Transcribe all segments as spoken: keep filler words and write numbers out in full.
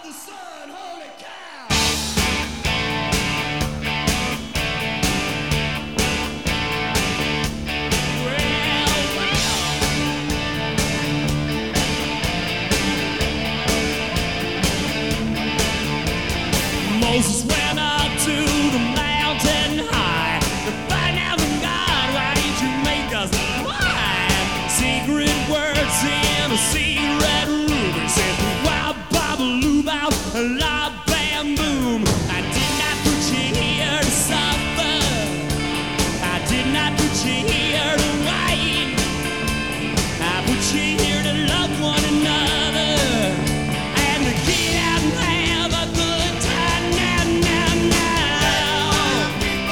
the sun, holy cow. Moses went up to the mountain high to find out from God, why did you make us blind? Secret words in a secret room. He said, wow, baba, loo, bow, la, bam, boom. I did not put you here to suffer. I did not put you here to whine. I put you here to love one another and to get out and have a good time now, now, now.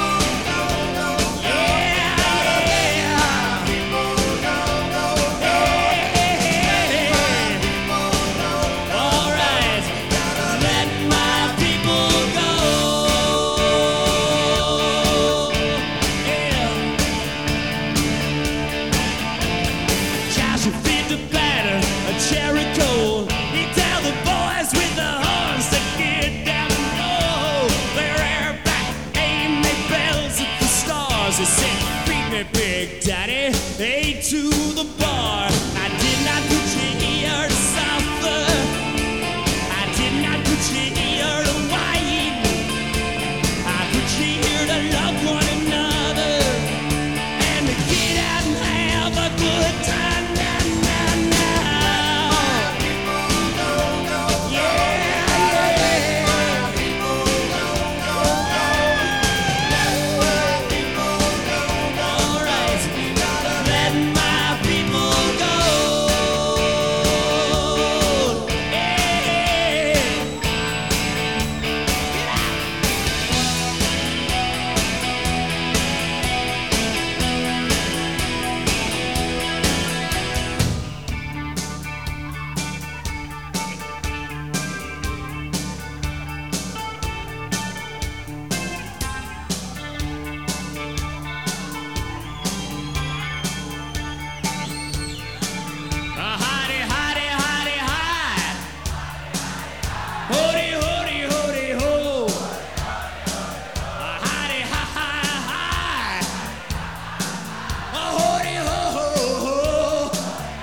Yeah, yeah. Hey, all right. Let my people go. Yeah. Joshua fit the batter of Jericho. He tell the boys with the horns to get down low. Their air back, aim their bells at the stars. They said, beat me, Big Daddy, hey to the bar. I did not put you here to suffer. I did not put you here to whine. I put you here to love one another and to get out and have a good time now, now, now. Yeah, yeah. All right, let my people go. Yeah. Hidey, hidey, hidey, hide. Hody, hody, hody, ho. Hidey, hi, hi, hi. Hody, ho, ho, ho.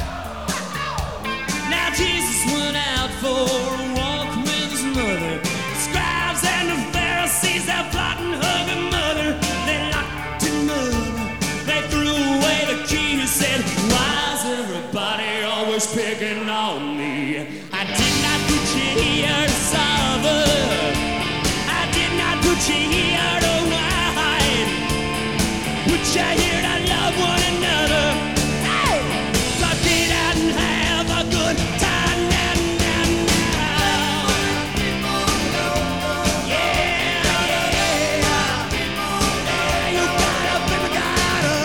Now Jesus went out for a walk with his mother. Scribes and the Pharisees, they're plotting hugging mother. They locked him up. They threw away the key and said, why's everybody always picking on me? I did not put you here to suffer. I did not put you here to whine. Put you here to love one another. Hey! So get out and have a good time now, now, now. Yeah, yeah. Yeah, you gotta, baby, gotta.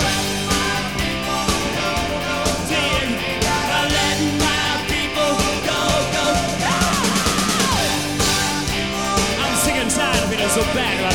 Dig, gotta let my people go, go, go. I'm sick and tired of being so bad